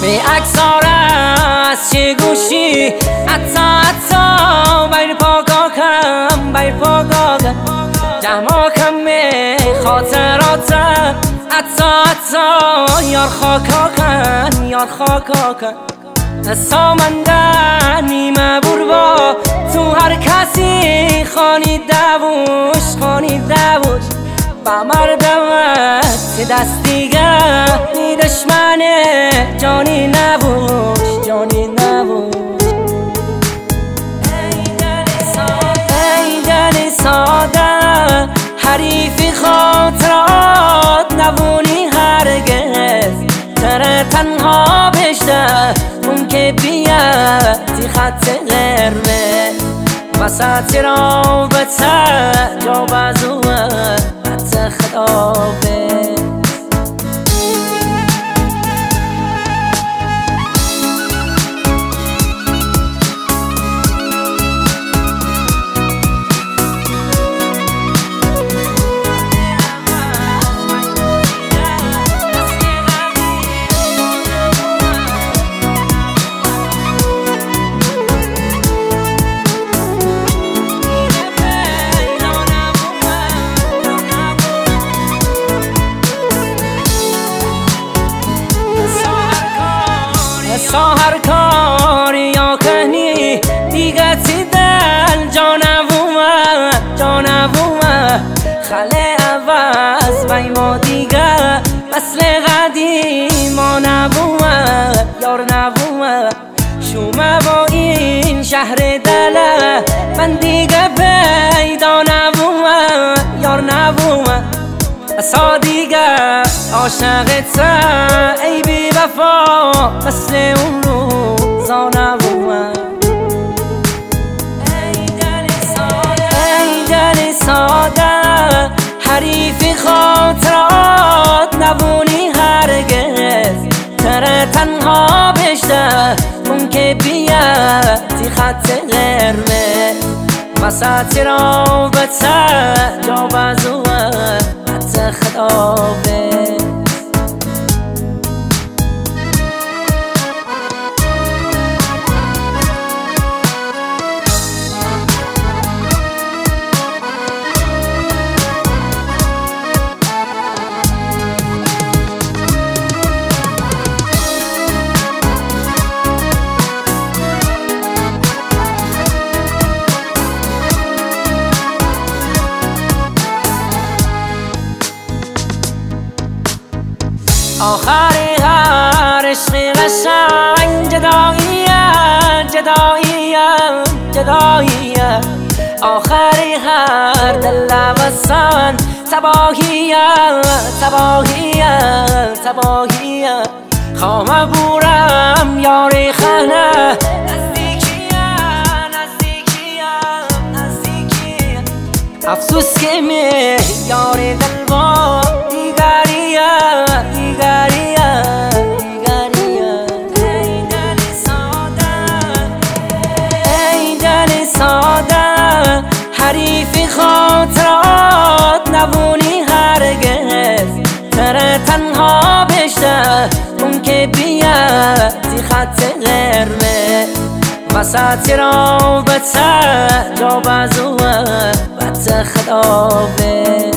به اکثار از چه گوشی حتی بیر پاکاکم جمعاکم به خاطراتم حتی یار خاکاکن سامنده نیمه بروا تو هر کسی خانیده بوش با مردمت دست دیگه نی دشمن جانی نبوش ای دل ساده حریفی خاطرات نبونی هرگز تره تنها بشته اون که بیادی خط قرمه وسط رابطه جا بزوه حتی خدابه ساهر کاری یا کنی دیگه تی دل جانبومه خله عوض بای ما دیگه مثل قدیما نبومه یار نبومه شومه با این شهر دله من دیگه پیدا نبومه یار نبومه اصا دیگه عاشقت ای بی وفا مثل اون روزا نبومه ای دل ساده حریفی خاطرات نبونی هرگز تره تنها بشته اون که بیادی خط قرمه وسط رابطه جا بزوه حتی خدابه آخری هر عشق قشنگ جداییه آخری هر دل وسان تباهیه خوام بورم یاری خانه نزدیکیه افسوس که می یاری دل با دیگریه ای دل ساده حریفی خاطرات نبونی هرگز تره تنها بشته اون که بیادی خط قرمه وسط رابطه جا بزوه حتی خدابه